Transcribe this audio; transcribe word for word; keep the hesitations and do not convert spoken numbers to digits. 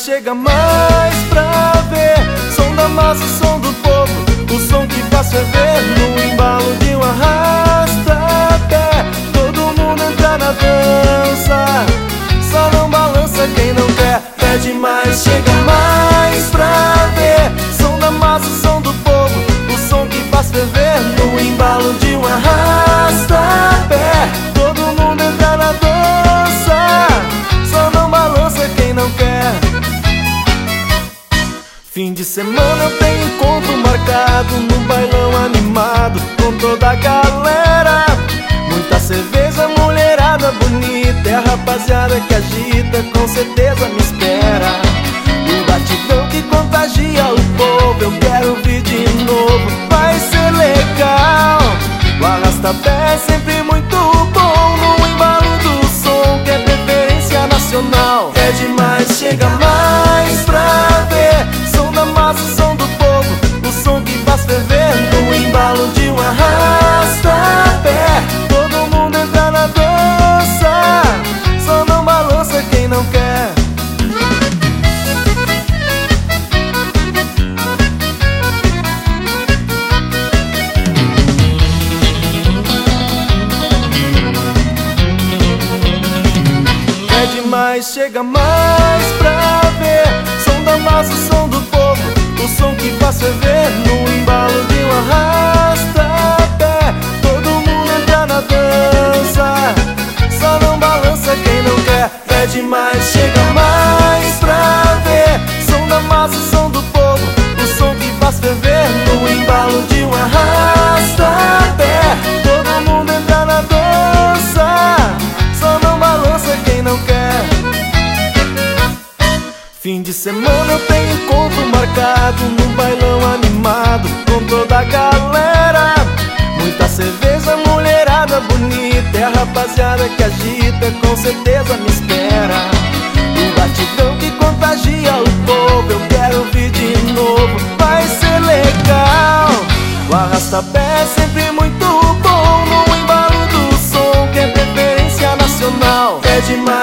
chega mais pra ver. Som da massa, som do povo, o som que faz ferver no embalo de um arrasta-pé. Todo mundo entra na dança, só não balança quem não quer. Pede mais, chega mais pra ver. Som da massa, som do povo, o som que faz ferver no embalo de um arrasta-pé. Todo mundo entra na dança, só não balança quem não quer. Fim de semana eu tenho encontro marcado no bailão animado com toda a galera. Muita cerveja, mulherada bonita, é a rapaziada que agita, com certeza me espera. O batidão que contagia o povo, eu quero ouvir de novo, vai ser legal. O arrasta-pé é sempre muito bom no embalo do som, que é preferência nacional. É demais, chega mais pra ver. Som da massa, som do povo, o som que faz ferver no embalo de um arrasta-pé. Todo mundo entra na dança, só não balança quem não quer. É demais, chega mais pra ver. Som da massa, som do povo, o som que faz ferver no embalo de um arrasta-pé. Todo mundo entra na dança, só não balança quem não quer. É demais, chega mais pra ver. Som da massa, som do povo, o som que faz ferver no embalo de um arrasta-pé. Todo mundo entra na dança, só não balança quem não quer. Fim de semana eu tenho encontro marcado no bailão animado com toda a galera. Muita cerveja, mulherada bonita, é a rapaziada que agita, com certeza me espera. O batidão que contagia o povo, eu quero ouvir de novo, vai ser legal. O arrasta-pé é sempre muito bom no embalo do som, que é preferência nacional. É demais.